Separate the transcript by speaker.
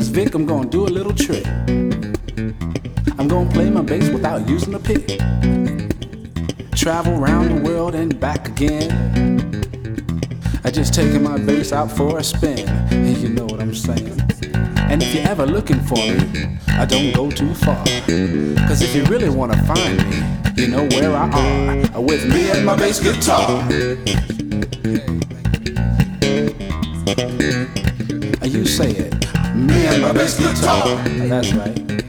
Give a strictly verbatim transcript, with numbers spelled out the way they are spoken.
Speaker 1: Vic, I'm gonna do a little trick. I'm gonna play my bass without using a pick. Travel around the world and back again. I just taking my bass out for a spin. And you know what I'm saying. And if you're ever looking for me, I don't go too far. Cause if you really wanna find me, you know where I are. With me and my bass guitar. You say it. Me and my bass guitar. That's right.